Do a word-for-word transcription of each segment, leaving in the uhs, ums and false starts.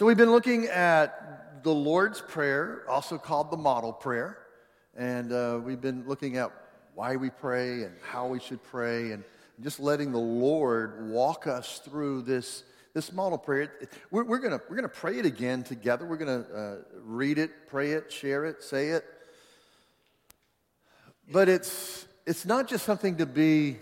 So we've been looking at the Lord's Prayer, also called the model prayer. And uh, we've been looking at why we pray and how we should pray and just letting the Lord walk us through this, this model prayer. We're, we're going we're gonna pray it again together. We're going to uh, read it, pray it, share it, say it. But it's it's not just something to be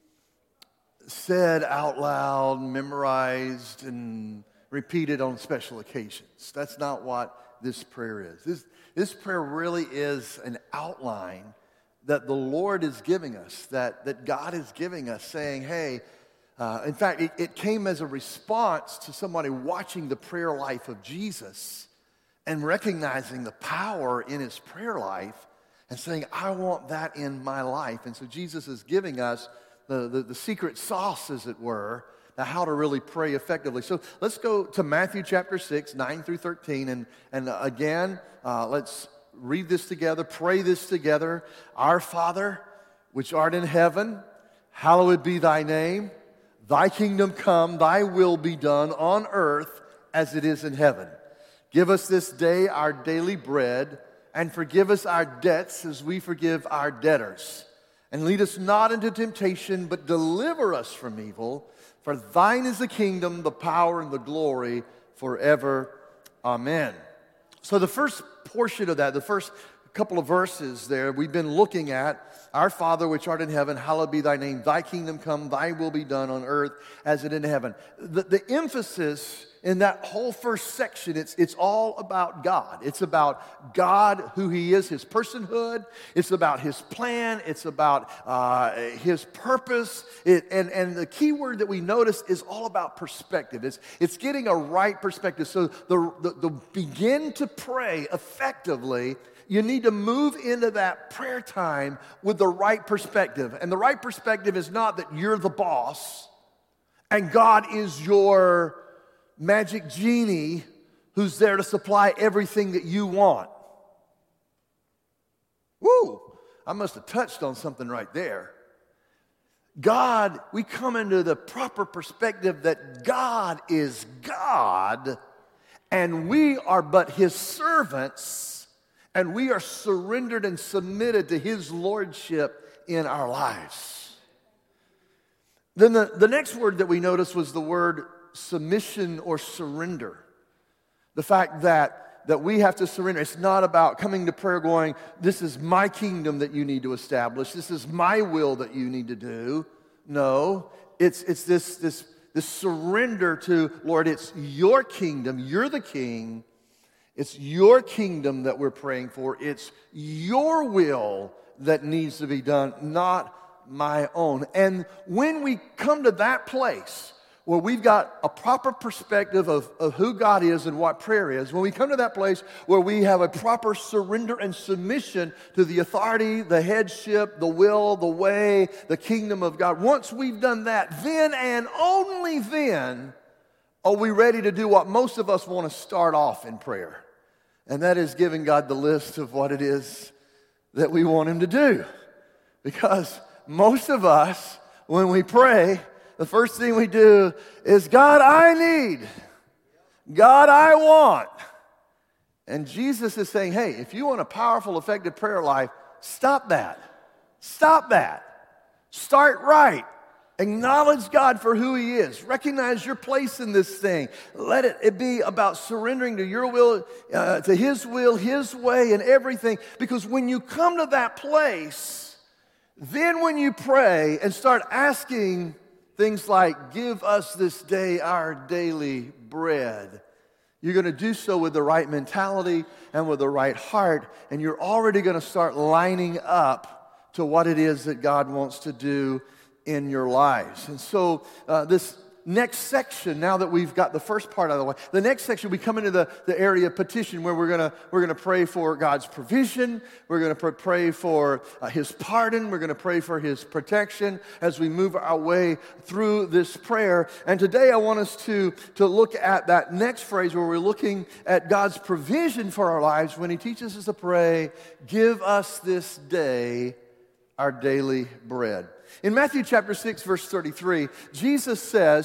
said out loud, memorized, and repeated on special occasions. That's not what this prayer is. This, this prayer really is an outline that the Lord is giving us, that, that God is giving us, saying, hey, uh, in fact, it, it came as a response to somebody watching the prayer life of Jesus and recognizing the power in his prayer life and saying, I want that in my life. And so Jesus is giving us the, the, the secret sauce, as it were, how to really pray effectively. So let's go to Matthew chapter six, nine through thirteen. And, and again, uh, let's read this together, pray this together. Our Father, which art in heaven, hallowed be thy name. Thy kingdom come, thy will be done on earth as it is in heaven. Give us this day our daily bread, and forgive us our debts as we forgive our debtors. And lead us not into temptation, but deliver us from evil. For thine is the kingdom, the power, and the glory forever. Amen. So the first portion of that, the first couple of verses there, we've been looking at, our Father which art in heaven, hallowed be thy name. Thy kingdom come, thy will be done on earth as it is in heaven. The, the emphasis in that whole first section, it's, it's all about God. It's about God, who he is, his personhood. It's about his plan. It's about uh, his purpose. It, and, and the key word that we notice is all about perspective. It's, it's getting a right perspective. So the, the, the begin to pray effectively, you need to move into that prayer time with the right perspective. And the right perspective is not that you're the boss and God is your magic genie who's there to supply everything that you want. Woo! I must have touched on something right there. God, we come into the proper perspective that God is God and we are but his servants and we are surrendered and submitted to his lordship in our lives. Then the, the next word that we noticed was the word submission or surrender. The fact that, that we have to surrender. It's not about coming to prayer going, this is my kingdom that you need to establish. This is my will that you need to do. No, it's, it's this, this, this surrender to, Lord, it's your kingdom. You're the king. It's your kingdom that we're praying for. It's your will that needs to be done, not my own. And when we come to that place where we've got a proper perspective of, of who God is and what prayer is, when we come to that place where we have a proper surrender and submission to the authority, the headship, the will, the way, the kingdom of God, once we've done that, then and only then are we ready to do what most of us want to start off in prayer. And that is giving God the list of what it is that we want him to do. Because most of us, when we pray, the first thing we do is, God, I need. God, I want. And Jesus is saying, hey, if you want a powerful, effective prayer life, stop that. Stop that. Start right. Acknowledge God for who he is. Recognize your place in this thing. Let it, it be about surrendering to your will, uh, to his will, his way, and everything. Because when you come to that place, then when you pray and start asking things like, give us this day our daily bread, you're going to do so with the right mentality and with the right heart, and you're already going to start lining up to what it is that God wants to do in your lives. And so uh, this next section, now that we've got the first part out of the way, the next section, we come into the, the area of petition where we're going to we're gonna pray for God's provision. We're going to pr- pray for uh, his pardon. We're going to pray for his protection as we move our way through this prayer. And today I want us to, to look at that next phrase where we're looking at God's provision for our lives when he teaches us to pray, give us this day our daily bread. In Matthew chapter six, verse thirty-three, Jesus says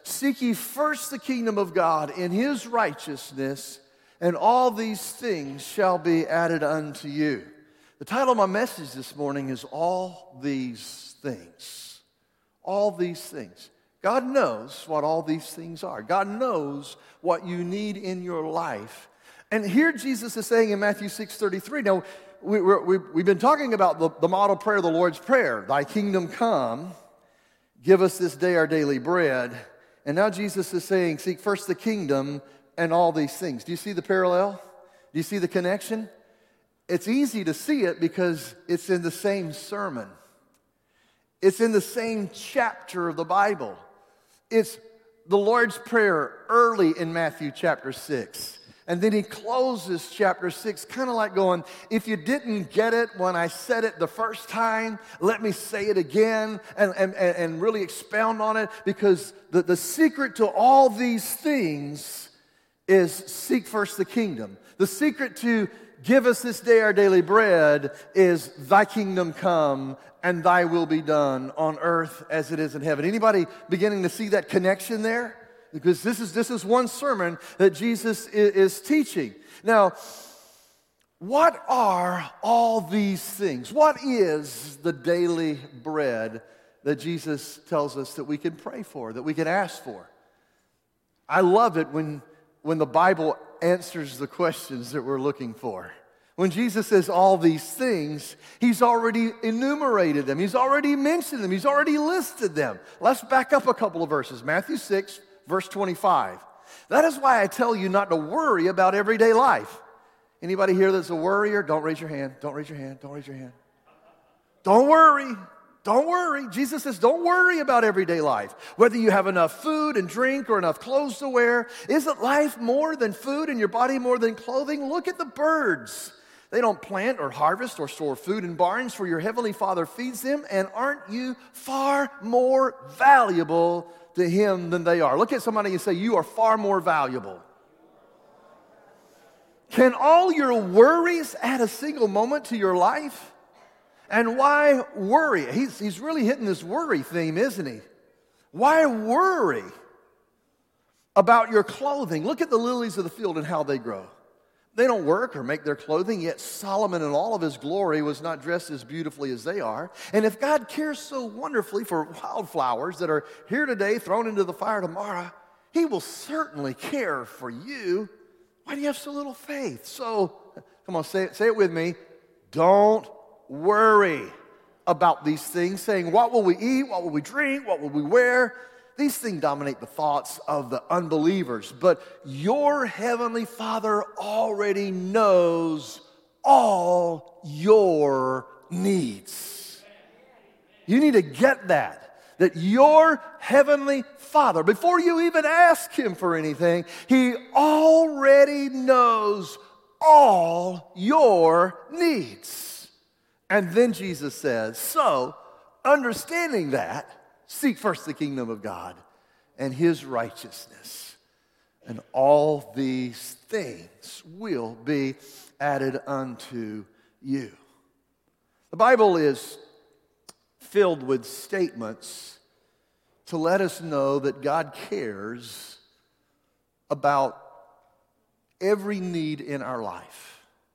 seek ye first the kingdom of God and his righteousness, and all these things shall be added unto you. The title of my message this morning is All These Things. All these things. God knows what all these things are. God knows what you need in your life. And here Jesus is saying in Matthew six thirty-three, now we, we, we've been talking about the, the model prayer, the Lord's Prayer. Thy kingdom come, give us this day our daily bread. And now Jesus is saying, seek first the kingdom and all these things. Do you see the parallel? Do you see the connection? It's easy to see it because it's in the same sermon. It's in the same chapter of the Bible. It's the Lord's Prayer early in Matthew chapter six. And then he closes chapter six kind of like going, if you didn't get it when I said it the first time, let me say it again and, and, and really expound on it, because the, the secret to all these things is seek first the kingdom. The secret to give us this day our daily bread is thy kingdom come and thy will be done on earth as it is in heaven. Anybody beginning to see that connection there? Because this is, this is one sermon that Jesus is, is teaching. Now, what are all these things? What is the daily bread that Jesus tells us that we can pray for, that we can ask for? I love it when, when the Bible answers the questions that we're looking for. When Jesus says all these things, he's already enumerated them. He's already mentioned them. He's already listed them. Let's back up a couple of verses. Matthew six, verse twenty-five. That is why I tell you not to worry about everyday life. Anybody here that's a worrier? Don't raise your hand. Don't raise your hand. Don't raise your hand. Don't worry. Don't worry. Jesus says, don't worry about everyday life. Whether you have enough food and drink or enough clothes to wear. Isn't life more than food and your body more than clothing? Look at the birds. They don't plant or harvest or store food in barns, for your heavenly Father feeds them. And aren't you far more valuable to him than they are? Look at somebody and say, you are far more valuable. Can all your worries add a single moment to your life? And why worry? He's, he's really hitting this worry theme, isn't he? Why worry about your clothing? Look at the lilies of the field and how they grow. They don't work or make their clothing, yet Solomon in all of his glory was not dressed as beautifully as they are. And if God cares so wonderfully for wildflowers that are here today, thrown into the fire tomorrow, he will certainly care for you. Why do you have so little faith? So, come on, say it, say it with me. Don't worry about these things, saying, what will we eat? What will we drink? What will we wear? These things dominate the thoughts of the unbelievers. But your heavenly Father already knows all your needs. You need to get that. That your heavenly Father, before you even ask him for anything, he already knows all your needs. And then Jesus says, so, understanding that, seek first the kingdom of God and his righteousness, and all these things will be added unto you. The Bible is filled with statements to let us know that God cares about every need in our life.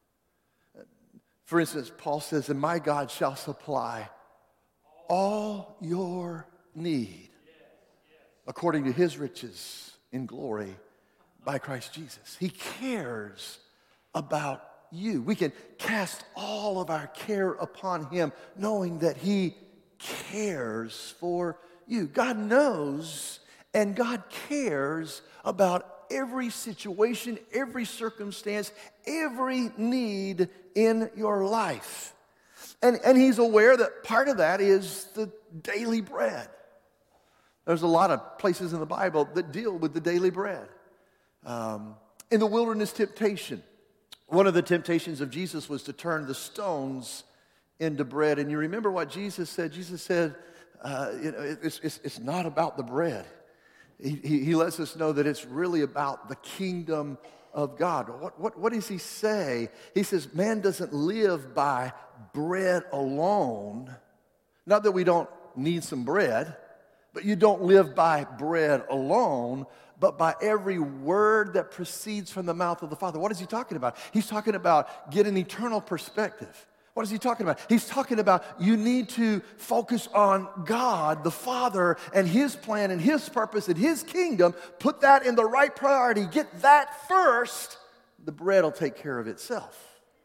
For instance, Paul says, and my God shall supply all your need according to his riches in glory by Christ Jesus. He cares about you. We can cast all of our care upon him, knowing that he cares for you. God knows and God cares about every situation, every circumstance, every need in your life. And, and he's aware that part of that is the daily bread. There's a lot of places in the Bible that deal with the daily bread. Um, in the wilderness temptation, one of the temptations of Jesus was to turn the stones into bread. And you remember what Jesus said? Jesus said, uh, you know, it's, it's, it's not about the bread. He, he, he lets us know that it's really about the kingdom of God. What, what, what does he say? He says, man doesn't live by bread alone. Not that we don't need some bread, But you don't live by bread alone, but by every word that proceeds from the mouth of the Father. What is he talking about? He's talking about getting eternal perspective. What is he talking about? He's talking about you need to focus on God, the Father, and his plan and his purpose and his kingdom. Put that in the right priority. Get that first. The bread will take care of itself.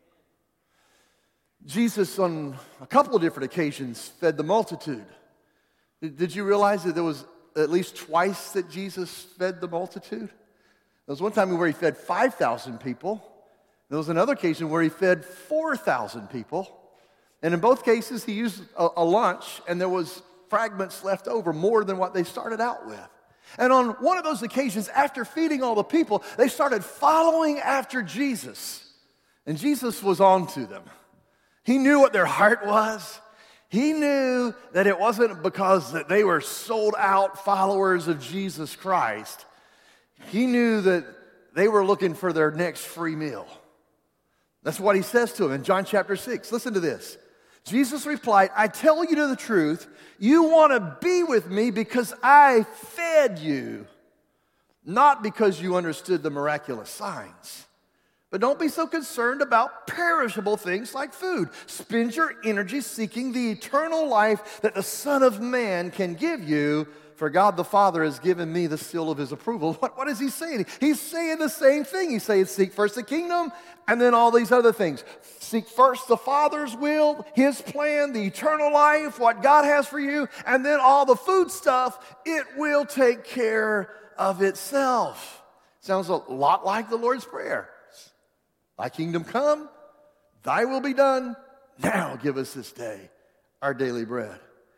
Jesus, on a couple of different occasions, fed the multitude. Did you realize that there was at least twice that Jesus fed the multitude? There was one time where he fed five thousand people. There was another occasion where he fed four thousand people. And in both cases, he used a, a lunch, and there was fragments left over, more than what they started out with. And on one of those occasions, after feeding all the people, they started following after Jesus. And Jesus was on to them. He knew what their heart was. He knew that it wasn't because that they were sold out followers of Jesus Christ. He knew that they were looking for their next free meal. That's what he says to them in John chapter six. Listen to this. Jesus replied, I tell you the truth, you want to be with me because I fed you, not because you understood the miraculous signs. But don't be so concerned about perishable things like food. Spend your energy seeking the eternal life that the Son of Man can give you, for God the Father has given me the seal of his approval. What, what is he saying? He's saying the same thing. He's saying seek first the kingdom and then all these other things. Seek first the Father's will, his plan, the eternal life, what God has for you, and then all the food stuff, it will take care of itself. Sounds a lot like the Lord's Prayer. Thy kingdom come, thy will be done. Now give us this day our daily bread.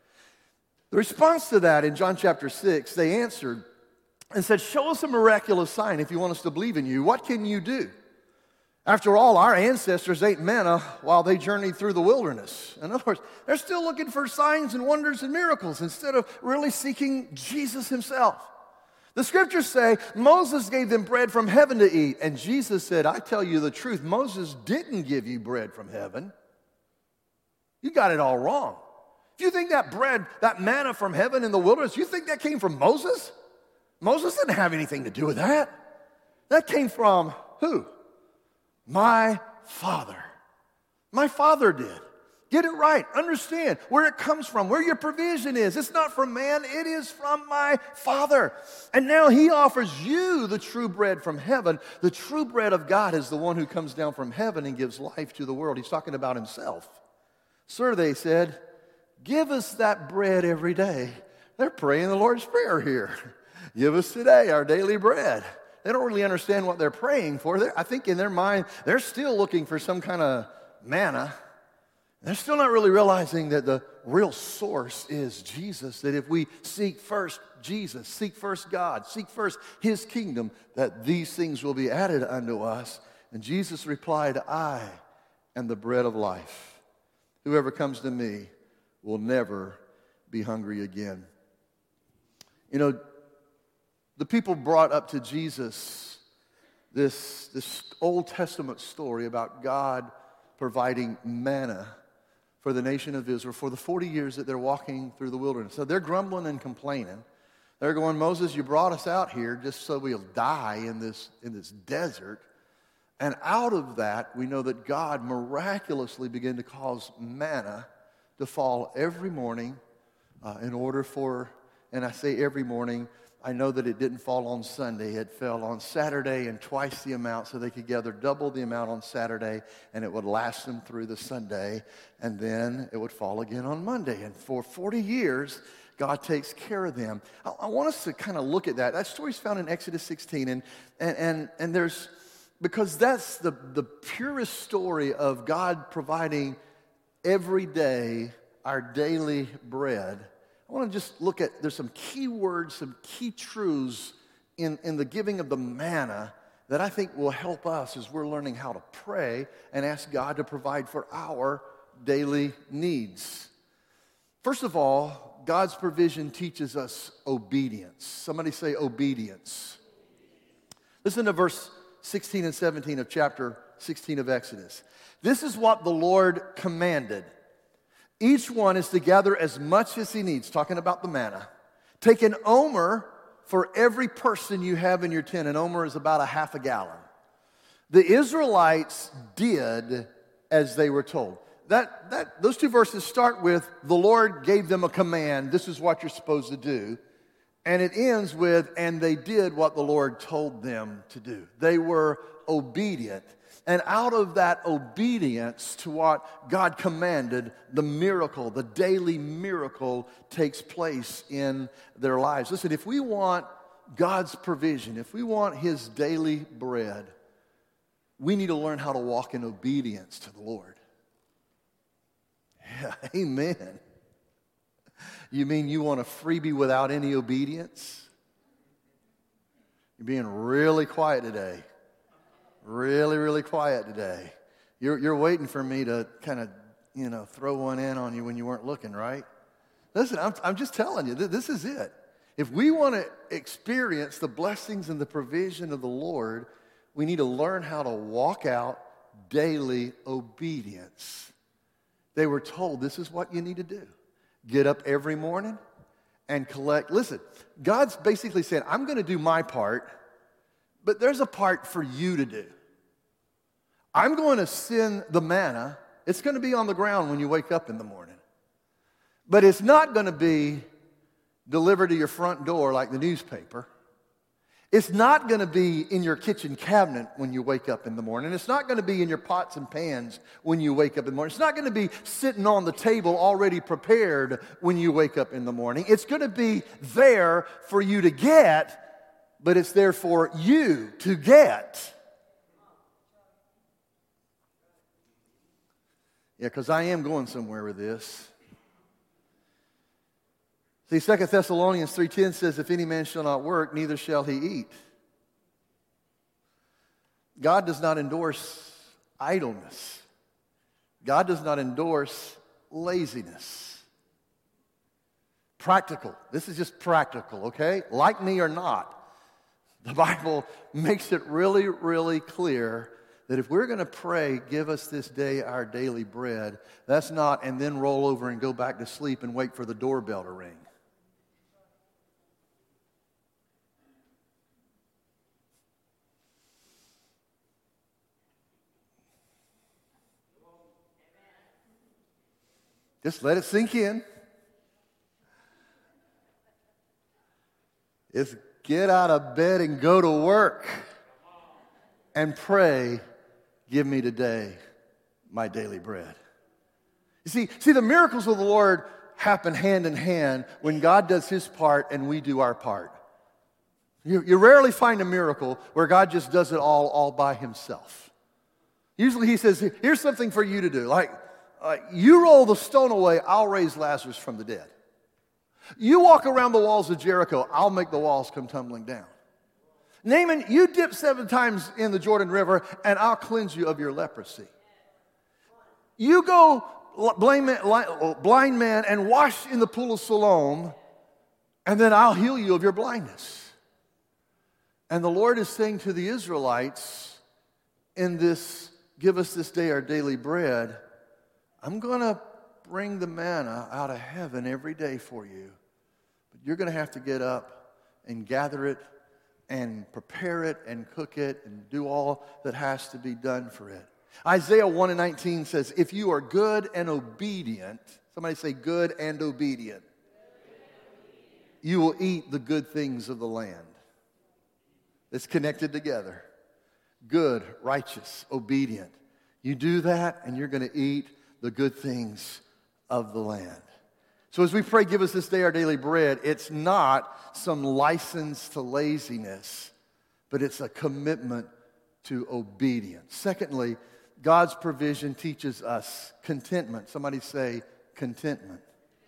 The response to that in John chapter six, they answered and said, show us a miraculous sign if you want us to believe in you. What can you do? After all, our ancestors ate manna while they journeyed through the wilderness. In other words, they're still looking for signs and wonders and miracles instead of really seeking Jesus himself. The scriptures say Moses gave them bread from heaven to eat. And Jesus said, I tell you the truth, Moses didn't give you bread from heaven. You got it all wrong. If you think that bread, that manna from heaven in the wilderness, you think that came from Moses? Moses didn't have anything to do with that. That came from who? My Father. My Father did. Get it right. Understand where it comes from, where your provision is. It's not from man, it is from my Father. And now he offers you the true bread from heaven. The true bread of God is the one who comes down from heaven and gives life to the world. He's talking about himself. Sir, they said, give us that bread every day. They're praying the Lord's Prayer here. Give us today our daily bread. They don't really understand what they're praying for. They're, I think in their mind, they're still looking for some kind of manna. They're still not really realizing that the real source is Jesus, that if we seek first Jesus, seek first God, seek first his kingdom, that these things will be added unto us. And Jesus replied, I am the bread of life. Whoever comes to me will never be hungry again. You know, the people brought up to Jesus this, this Old Testament story about God providing manna for the nation of Israel for the forty years that they're walking through the wilderness. So they're grumbling and complaining. They're going, Moses, you brought us out here just so we'll die in this, in this desert. And out of that, we know that God miraculously began to cause manna to fall every morning uh, in order for, and I say every morning, I know that it didn't fall on Sunday. It fell on Saturday and twice the amount, so they could gather double the amount on Saturday, and it would last them through the Sunday, and then it would fall again on Monday. And for forty years, God takes care of them. I, I want us to kind of look at that. That story's found in Exodus sixteen, and and and, and there's, because that's the, the purest story of God providing every day our daily bread. I want to just look at, there's some key words, some key truths in, in the giving of the manna that I think will help us as we're learning how to pray and ask God to provide for our daily needs. First of all, God's provision teaches us obedience. Somebody say obedience. Listen to verse sixteen and seventeen of chapter sixteen of Exodus. This is what the Lord commanded. Each one is to gather as much as he needs, talking about the manna, Take an omer for every person you have in your tent. An omer is about a half a gallon. The Israelites did as they were told. That, that, those two verses start with, the Lord gave them a command. This is what you're supposed to do. And it ends with, and they did what the Lord told them to do. They were obedient. And out of that obedience to what God commanded, the miracle, the daily miracle takes place in their lives. Listen, if we want God's provision, if we want His daily bread, we need to learn how to walk in obedience to the Lord. Yeah, amen. You mean you want a freebie without any obedience? You're being really quiet today. Really, really quiet today. You're, you're waiting for me to kind of, you know, throw one in on you when you weren't looking, right? Listen, I'm, I'm just telling you, th- this is it. If we want to experience the blessings and the provision of the Lord, we need to learn how to walk out daily obedience. They were told this is what you need to do. Get up every morning and collect. Listen, God's basically saying, I'm going to do my part, but there's a part for you to do. I'm going to send the manna. It's going to be on the ground when you wake up in the morning. But it's not going to be delivered to your front door like the newspaper. It's not going to be in your kitchen cabinet when you wake up in the morning. It's not going to be in your pots and pans when you wake up in the morning. It's not going to be sitting on the table already prepared when you wake up in the morning. It's going to be there for you to get, but it's there for you to get. Yeah, because I am going somewhere with this. See, Second Thessalonians three ten says, if any man shall not work, neither shall he eat. God does not endorse idleness. God does not endorse laziness. Practical. This is just practical, okay? Like me or not. The Bible makes it really, really clear that if we're going to pray, give us this day our daily bread, that's not, and then roll over and go back to sleep and wait for the doorbell to ring. Just let it sink in. It's get out of bed and go to work and pray, give me today my daily bread. You see, see, the miracles of the Lord happen hand in hand when God does His part and we do our part. You, you rarely find a miracle where God just does it all, all by Himself. Usually He says, here's something for you to do. Like, Uh, you roll the stone away, I'll raise Lazarus from the dead. You walk around the walls of Jericho, I'll make the walls come tumbling down. Naaman, you dip seven times in the Jordan River, and I'll cleanse you of your leprosy. You go blind man and wash in the pool of Siloam, and then I'll heal you of your blindness. And the Lord is saying to the Israelites in this, give us this day our daily bread, I'm going to bring the manna out of heaven every day for you. But you're going to have to get up and gather it and prepare it and cook it and do all that has to be done for it. Isaiah one and nineteen says, if you are good and obedient, somebody say good and obedient, you will eat the good things of the land. It's connected together. Good, righteous, obedient. You do that and you're going to eat the good things of the land. So as we pray, give us this day our daily bread, it's not some license to laziness, but it's a commitment to obedience. Secondly, God's provision teaches us contentment. Somebody say contentment.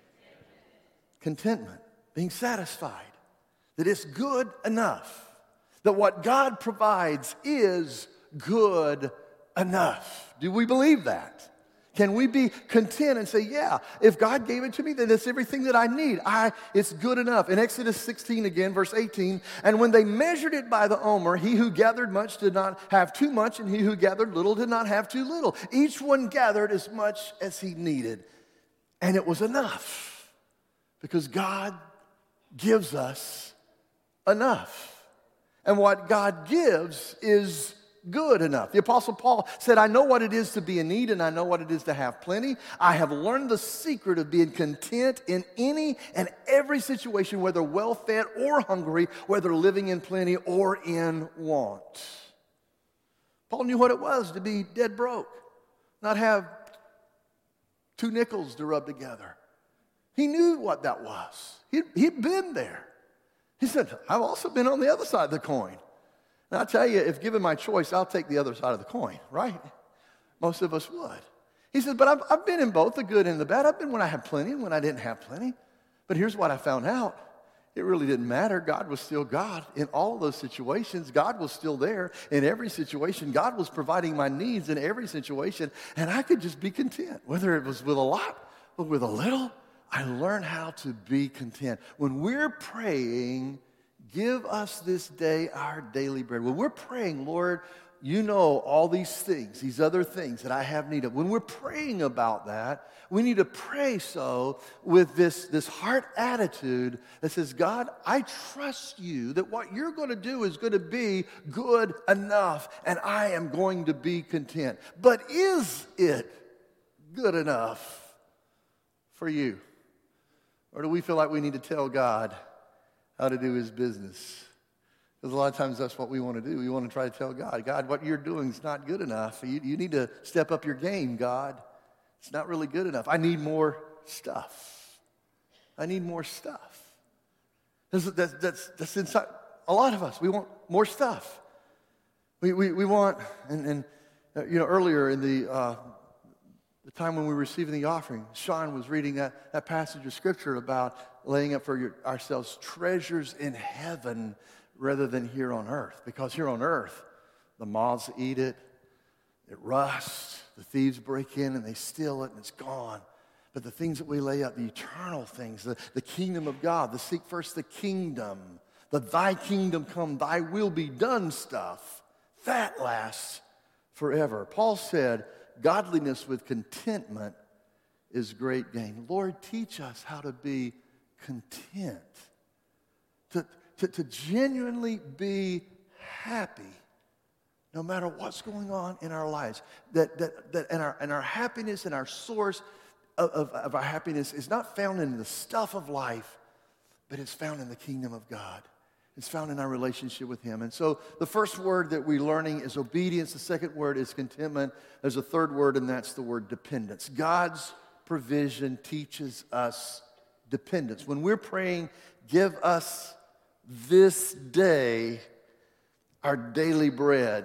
Contentment, being satisfied, that it's good enough, that what God provides is good enough. Do we believe that? Can we be content and say, yeah, if God gave it to me, then it's everything that I need. I, it's good enough. In Exodus sixteen again, verse eighteen, and when they measured it by the omer, he who gathered much did not have too much, and he who gathered little did not have too little. Each one gathered as much as he needed. And it was enough because God gives us enough. And what God gives is good enough. The Apostle Paul said, I know what it is to be in need, and I know what it is to have plenty. I have learned the secret of being content in any and every situation, whether well-fed or hungry, whether living in plenty or in want. Paul knew what it was to be dead broke, not have two nickels to rub together. He knew what that was. He'd, he'd been there. He said, I've also been on the other side of the coin. And I'll tell you, if given my choice, I'll take the other side of the coin, right? Most of us would. He said, but I've, I've been in both the good and the bad. I've been when I had plenty and when I didn't have plenty. But here's what I found out. It really didn't matter. God was still God in all of those situations. God was still there in every situation. God was providing my needs in every situation. And I could just be content, whether it was with a lot or with a little. I learned how to be content. When we're praying, give us this day our daily bread. When we're praying, Lord, you know all these things, these other things that I have need of. When we're praying about that, we need to pray so with this, this heart attitude that says, God, I trust you that what you're going to do is going to be good enough, and I am going to be content. But is it good enough for you? Or do we feel like we need to tell God how to do his business? Because a lot of times that's what we want to do. We want to try to tell God, God, what you're doing is not good enough. You, you need to step up your game, God. It's not really good enough. I need more stuff. I need more stuff. That's, that's, that's, that's inside a lot of us. We want more stuff. We, we, we want, and, and uh, you know, earlier in the, uh, the time when we were receiving the offering, Sean was reading that, that passage of Scripture about laying up for your, ourselves treasures in heaven rather than here on earth. Because here on earth, the moths eat it, it rusts, the thieves break in and they steal it and it's gone. But the things that we lay up, the eternal things, the, the kingdom of God, the seek first the kingdom, the thy kingdom come, thy will be done stuff, that lasts forever. Paul said, godliness with contentment is great gain. Lord, teach us how to be content, to, to, to genuinely be happy no matter what's going on in our lives. That, that, that and, our, and our happiness and our source of, of, of our happiness is not found in the stuff of life, but it's found in the kingdom of God. It's found in our relationship with him. And so the first word that we're learning is obedience. The second word is contentment. There's a third word, and that's the word dependence. God's provision teaches us dependence. When we're praying, give us this day our daily bread,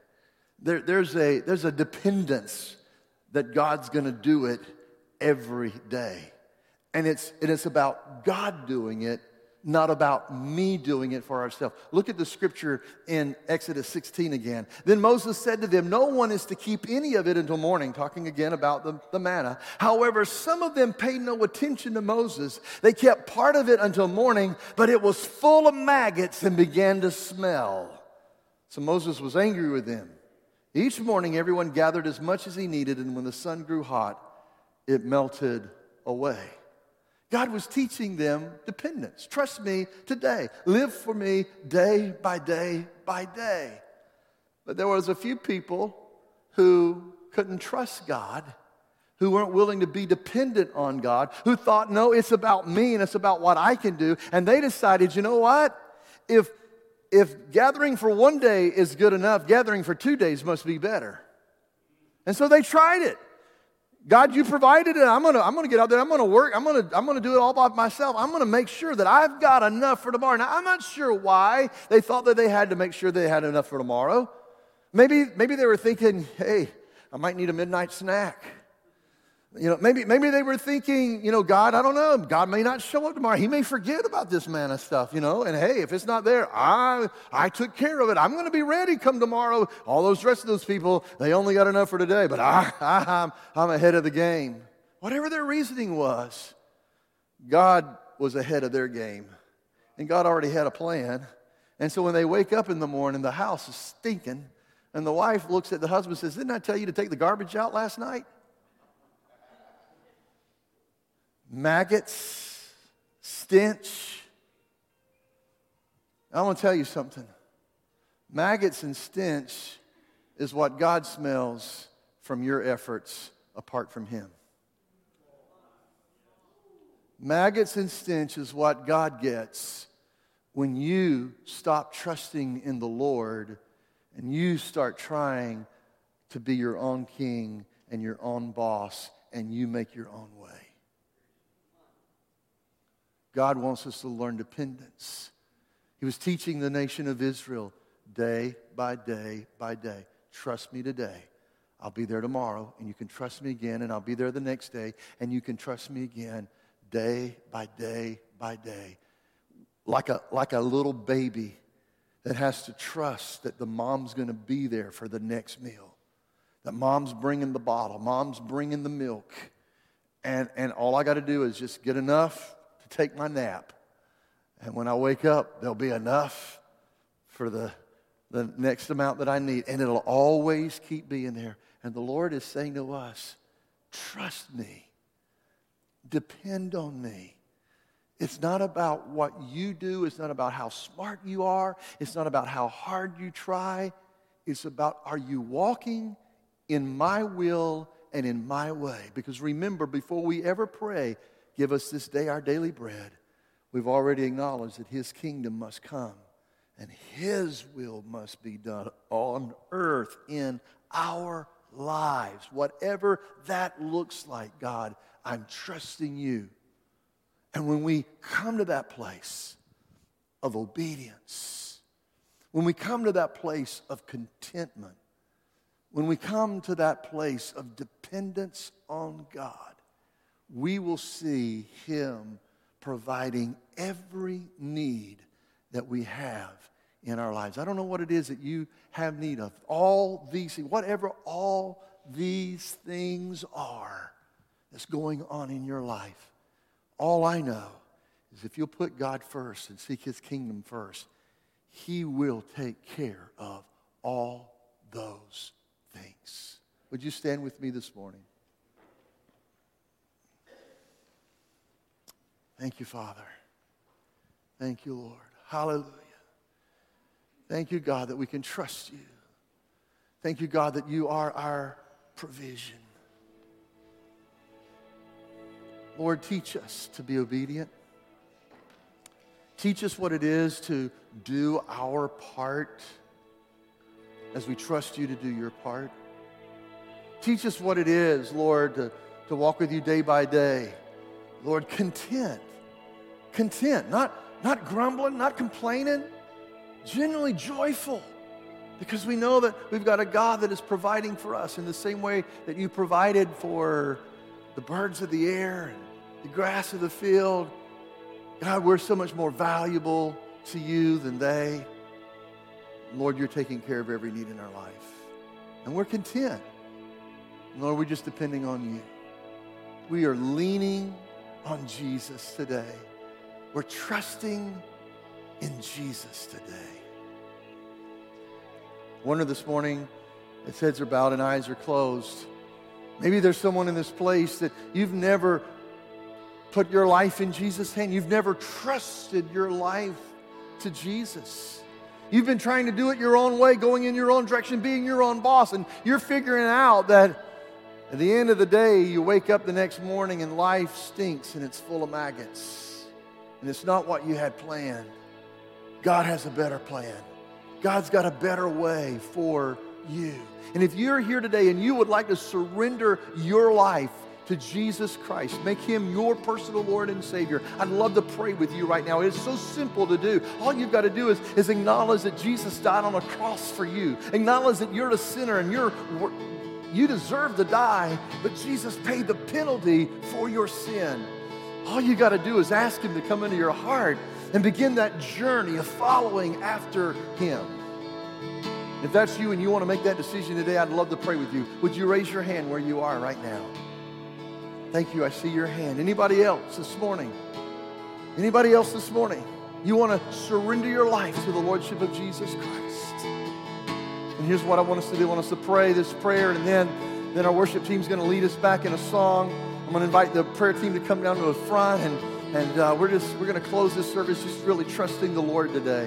there, there's, a, there's a dependence that God's going to do it every day. And it's, and it's about God doing it, not about me doing it for ourselves. Look at the scripture in Exodus sixteen again. Then Moses said to them, no one is to keep any of it until morning, talking again about the, the manna. However, some of them paid no attention to Moses. They kept part of it until morning, but it was full of maggots and began to smell. So Moses was angry with them. Each morning, everyone gathered as much as he needed, and when the sun grew hot, it melted away. God was teaching them dependence. Trust me today. Live for me day by day by day. But there was a few people who couldn't trust God, who weren't willing to be dependent on God, who thought, no, it's about me and it's about what I can do. And they decided, you know what? If, if gathering for one day is good enough, gathering for two days must be better. And so they tried it. God, you provided it. I'm gonna, I'm gonna get out there. I'm gonna work. I'm gonna, I'm gonna do it all by myself. I'm gonna make sure that I've got enough for tomorrow. Now, I'm not sure why they thought that they had to make sure they had enough for tomorrow. Maybe, maybe they were thinking, hey, I might need a midnight snack. You know, maybe, maybe they were thinking, you know, God, I don't know. God may not show up tomorrow. He may forget about this manna stuff, you know. And hey, if it's not there, I, I took care of it. I'm going to be ready come tomorrow. All those rest of those people, they only got enough for today, but I, I, I'm, I'm ahead of the game. Whatever their reasoning was, God was ahead of their game. And God already had a plan. And so when they wake up in the morning, the house is stinking. And the wife looks at the husband and says, didn't I tell you to take the garbage out last night? Maggots, stench, I want to tell you something. Maggots and stench is what God smells from your efforts apart from Him. Maggots and stench is what God gets when you stop trusting in the Lord and you start trying to be your own king and your own boss and you make your own way. God wants us to learn dependence. He was teaching the nation of Israel day by day by day. Trust me today. I'll be there tomorrow, and you can trust me again, and I'll be there the next day, and you can trust me again, day by day by day. Like a, like a little baby that has to trust that the mom's going to be there for the next meal. That mom's bringing the bottle, mom's bringing the milk, and, and all I got to do is just get enough to take my nap. And when I wake up, there'll be enough for the, the next amount that I need. And it'll always keep being there. And the Lord is saying to us, trust me. Depend on me. It's not about what you do. It's not about how smart you are. It's not about how hard you try. It's about, are you walking in my will and in my way? Because remember, before we ever pray, give us this day our daily bread, we've already acknowledged that His kingdom must come and His will must be done on earth in our lives. Whatever that looks like, God, I'm trusting you. And when we come to that place of obedience, when we come to that place of contentment, when we come to that place of dependence on God, we will see Him providing every need that we have in our lives. I don't know what it is that you have need of. All these things, whatever all these things are that's going on in your life, all I know is if you'll put God first and seek His kingdom first, He will take care of all those things. Would you stand with me this morning? Thank you, Father. Thank you, Lord. Hallelujah. Thank you, God, that we can trust you. Thank you, God, that you are our provision. Lord, teach us to be obedient. Teach us what it is to do our part as we trust you to do your part. Teach us what it is, Lord, to, to walk with you day by day. Lord, content. Content, not, not grumbling, not complaining, genuinely joyful, because we know that we've got a God that is providing for us in the same way that you provided for the birds of the air and the grass of the field. God, we're so much more valuable to you than they. Lord, you're taking care of every need in our life. And we're content. Lord, we're just depending on you. We are leaning on Jesus today. We're trusting in Jesus today. I wonder this morning, as heads are bowed and eyes are closed, maybe there's someone in this place that you've never put your life in Jesus' hand. You've never trusted your life to Jesus. You've been trying to do it your own way, going in your own direction, being your own boss, and you're figuring out that at the end of the day, you wake up the next morning and life stinks and it's full of maggots. And it's not what you had planned. God has a better plan. God's got a better way for you. And if you're here today and you would like to surrender your life to Jesus Christ, make Him your personal Lord and Savior, I'd love to pray with you right now. It's so simple to do. All you've got to do is, is acknowledge that Jesus died on a cross for you. Acknowledge that you're a sinner and you're, you deserve to die, but Jesus paid the penalty for your sin. All you got to do is ask Him to come into your heart and begin that journey of following after Him. If that's you and you want to make that decision today, I'd love to pray with you. Would you raise your hand where you are right now? Thank you. I see your hand. Anybody else this morning? Anybody else this morning? You want to surrender your life to the Lordship of Jesus Christ. And here's what I want us to do. I want us to pray this prayer, and then, then our worship team's going to lead us back in a song. I'm going to invite the prayer team to come down to the front, and, and uh, we're just we're going to close this service just really trusting the Lord today.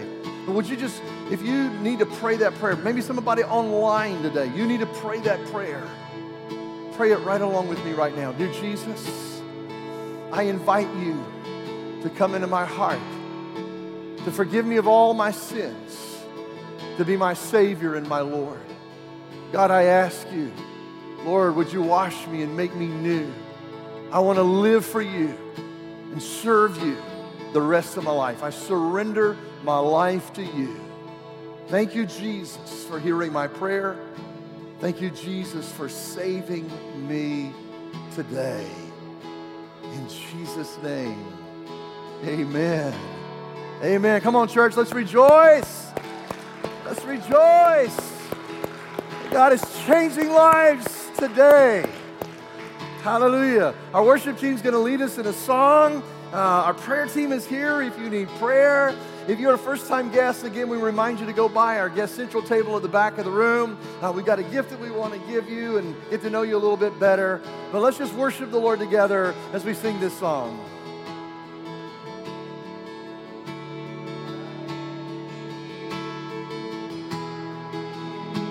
But would you just, if you need to pray that prayer, maybe somebody online today, you need to pray that prayer. Pray it right along with me right now. Dear Jesus, I invite you to come into my heart, to forgive me of all my sins, to be my Savior and my Lord. God, I ask you, Lord, would you wash me and make me new? I want to live for you and serve you the rest of my life. I surrender my life to you. Thank you, Jesus, for hearing my prayer. Thank you, Jesus, for saving me today. In Jesus' name, amen. Amen. Come on, church, let's rejoice. Let's rejoice. God is changing lives today. Hallelujah. Our worship team's going to lead us in a song. Uh, our prayer team is here if you need prayer. If you're a first-time guest, again, we remind you to go by our guest central table at the back of the room. Uh, we've got a gift that we want to give you and get to know you a little bit better. But let's just worship the Lord together as we sing this song.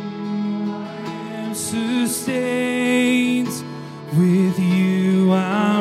I am sustained with you. I